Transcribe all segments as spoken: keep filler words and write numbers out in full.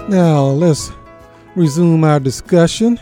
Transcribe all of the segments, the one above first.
Now let's resume our discussion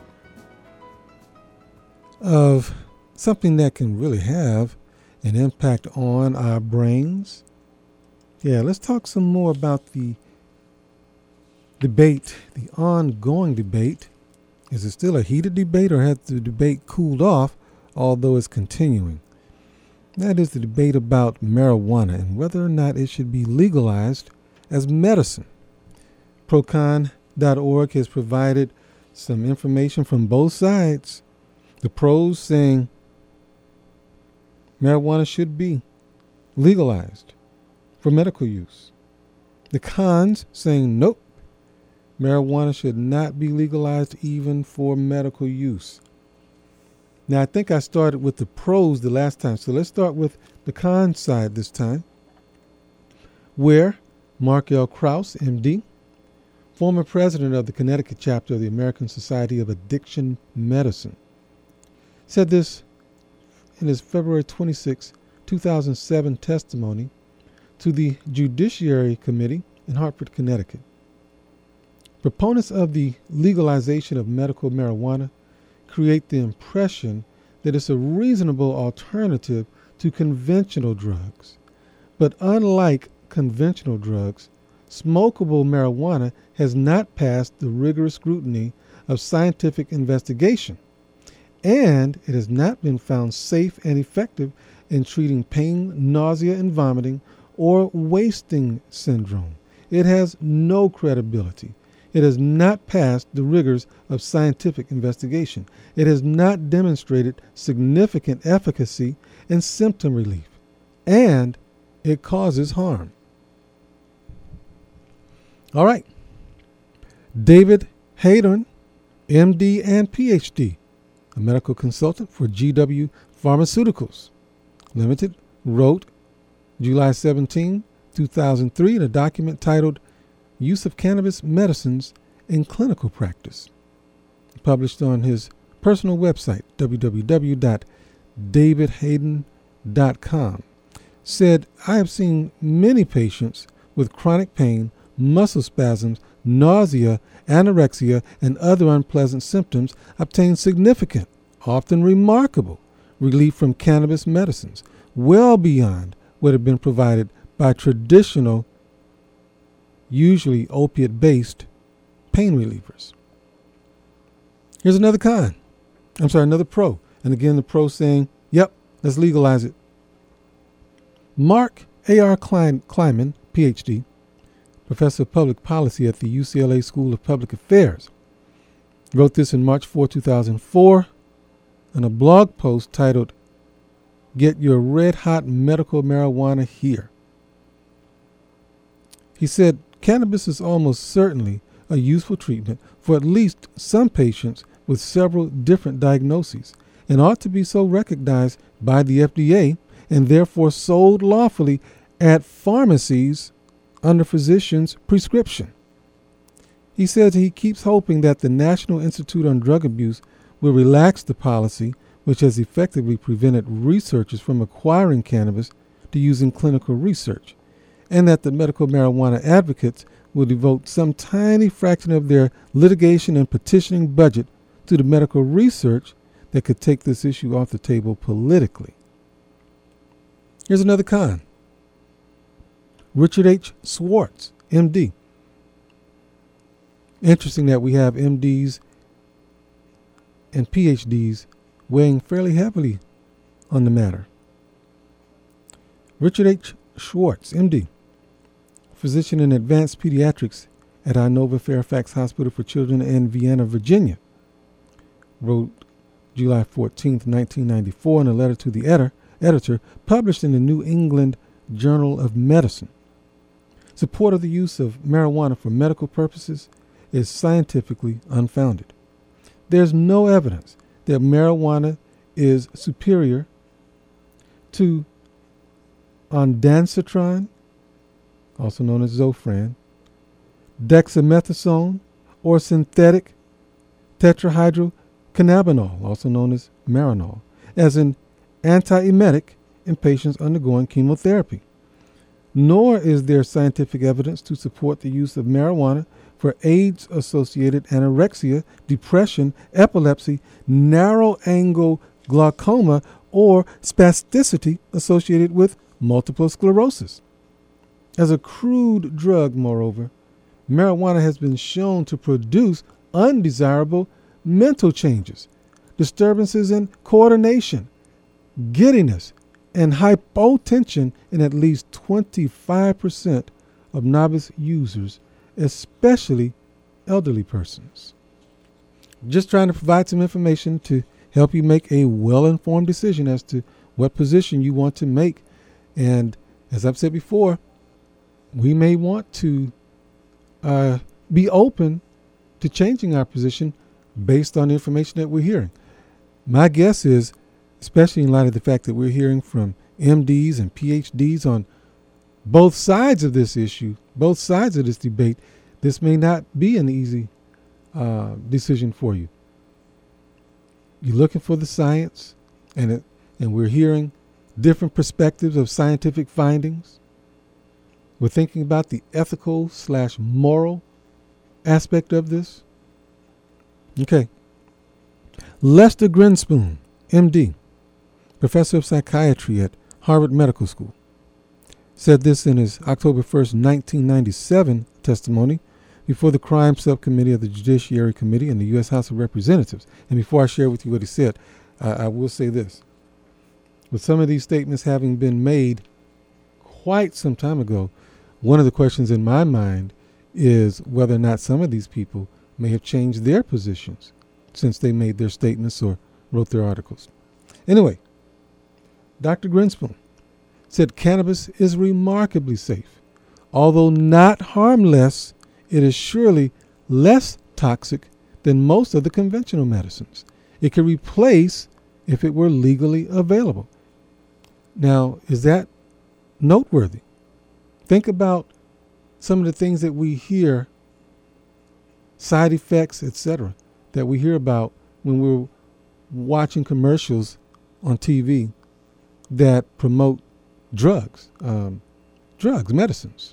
of something that can really have an impact on our brains. Yeah, let's talk some more about the debate, the ongoing debate. Is it still a heated debate, or has the debate cooled off, although it's continuing? That is the debate about marijuana and whether or not it should be legalized as medicine. Procon dot org has provided some information from both sides. The pros saying marijuana should be legalized for medical use. The cons saying nope, marijuana should not be legalized even for medical use. Now, I think I started with the pros the last time, so let's start with the con side this time, where Mark L. Krause, M D, former president of the Connecticut chapter of the American Society of Addiction Medicine, said this in his February twenty-sixth, two thousand seven testimony to the Judiciary Committee in Hartford, Connecticut. Proponents of the legalization of medical marijuana create the impression that it's a reasonable alternative to conventional drugs. But unlike conventional drugs, smokable marijuana has not passed the rigorous scrutiny of scientific investigation, and it has not been found safe and effective in treating pain, nausea, and vomiting, or wasting syndrome. It has no credibility. It has not passed the rigors of scientific investigation. It has not demonstrated significant efficacy and symptom relief, and it causes harm. All right. David Hayden, M D and P H D, a medical consultant for G W Pharmaceuticals Limited, wrote July seventeenth, two thousand three in a document titled Use of Cannabis Medicines in Clinical Practice, published on his personal website, w w w dot david hayden dot com, said, I have seen many patients with chronic pain, muscle spasms, nausea, anorexia, and other unpleasant symptoms obtain significant, often remarkable, relief from cannabis medicines, well beyond what had been provided by traditional, usually opiate-based pain relievers. Here's another con. I'm sorry, another pro. And again, the pro saying, yep, let's legalize it. Mark A R. Klein, Kleiman, P H D, professor of public policy at the U C L A School of Public Affairs, wrote this in March fourth, two thousand four in a blog post titled, Get Your Red Hot Medical Marijuana Here. He said, cannabis is almost certainly a useful treatment for at least some patients with several different diagnoses, and ought to be so recognized by the F D A and therefore sold lawfully at pharmacies under physician's prescription. He says he keeps hoping that the National Institute on Drug Abuse will relax the policy, which has effectively prevented researchers from acquiring cannabis to use in clinical research, and that the medical marijuana advocates will devote some tiny fraction of their litigation and petitioning budget to the medical research that could take this issue off the table politically. Here's another con. Richard H. Schwartz, M D. Interesting that we have M Ds and P H Ds weighing fairly heavily on the matter. Richard H. Schwartz, M D, physician in advanced pediatrics at Inova Fairfax Hospital for Children in Vienna, Virginia, wrote July fourteenth, nineteen ninety-four in a letter to the editor, editor published in the New England Journal of Medicine. Support of the use of marijuana for medical purposes is scientifically unfounded. There's no evidence that marijuana is superior to ondansetron, also known as Zofran, dexamethasone, or synthetic tetrahydrocannabinol, also known as Marinol, as an antiemetic in patients undergoing chemotherapy. Nor is there scientific evidence to support the use of marijuana for AIDS-associated anorexia, depression, epilepsy, narrow-angle glaucoma, or spasticity associated with multiple sclerosis. As a crude drug, moreover, marijuana has been shown to produce undesirable mental changes, disturbances in coordination, giddiness, and hypotension in at least twenty-five percent of novice users, especially elderly persons. Just trying to provide some information to help you make a well-informed decision as to what position you want to make. And as I've said before, we may want to uh, be open to changing our position based on the information that we're hearing. My guess is, especially in light of the fact that we're hearing from M Ds and P H Ds on both sides of this issue, both sides of this debate, this may not be an easy uh, decision for you. You're looking for the science, and it, and we're hearing different perspectives of scientific findings. We're thinking about the ethical slash moral aspect of this. Okay. Lester Grinspoon, M D, professor of psychiatry at Harvard Medical School, said this in his October first, nineteen ninety-seven testimony before the Crime Subcommittee of the Judiciary Committee in the U S House of Representatives. And before I share with you what he said, I, I will say this. With some of these statements having been made quite some time ago, one of the questions in my mind is whether or not some of these people may have changed their positions since they made their statements or wrote their articles. Anyway, Doctor Grinspoon said cannabis is remarkably safe. Although not harmless, it is surely less toxic than most of the conventional medicines it could replace if it were legally available. Now, is that noteworthy? Think about some of the things that we hear, side effects, et cetera, that we hear about when we're watching commercials on T V that promote drugs, um, drugs, medicines.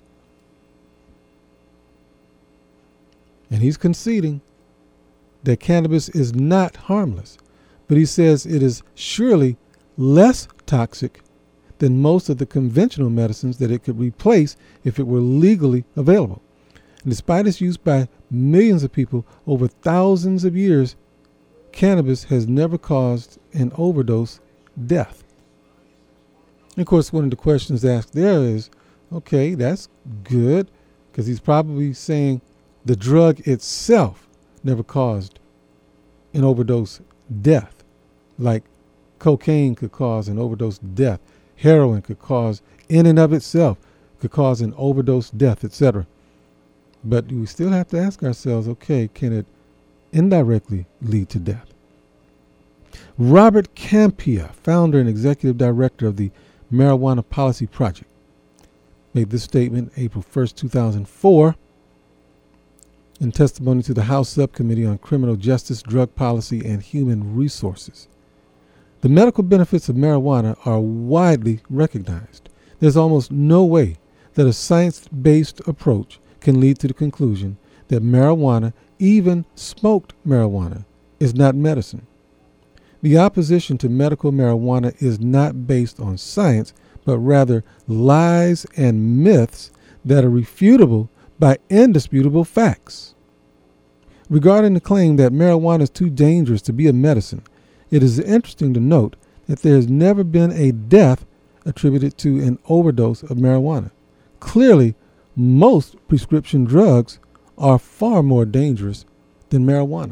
And he's conceding that cannabis is not harmless, but he says it is surely less toxic than most of the conventional medicines that it could replace if it were legally available. And despite its use by millions of people over thousands of years, cannabis has never caused an overdose death. And of course, one of the questions asked there is, okay, that's good, because he's probably saying the drug itself never caused an overdose death, like cocaine could cause an overdose death, heroin could cause, in and of itself, could cause an overdose death, et cetera. But we still have to ask ourselves, okay, can it indirectly lead to death? Robert Kampia, founder and executive director of the Marijuana Policy Project, made this statement April first, two thousand four, in testimony to the House Subcommittee on Criminal Justice, Drug Policy, and Human Resources. The medical benefits of marijuana are widely recognized. There's almost no way that a science-based approach can lead to the conclusion that marijuana, even smoked marijuana, is not medicine. The opposition to medical marijuana is not based on science, but rather lies and myths that are refutable by indisputable facts. Regarding the claim that marijuana is too dangerous to be a medicine, it is interesting to note that there has never been a death attributed to an overdose of marijuana. Clearly, most prescription drugs are far more dangerous than marijuana.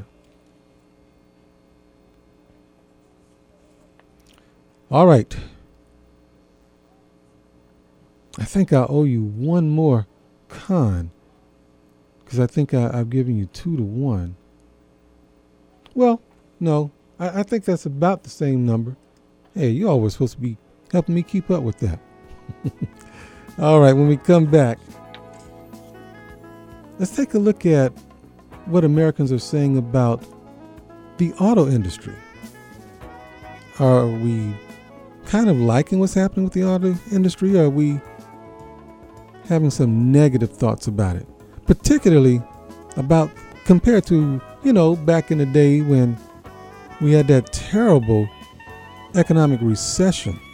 All right. I think I owe you one more con, because I think I, I've given you two to one. Well, no, I, I think that's about the same number. Hey, you all were supposed to be helping me keep up with that. All right, when we come back, let's take a look at what Americans are saying about the auto industry. Are we kind of liking what's happening with the auto industry, or are we having some negative thoughts about it, particularly about compared to, you know, back in the day when we had that terrible economic recession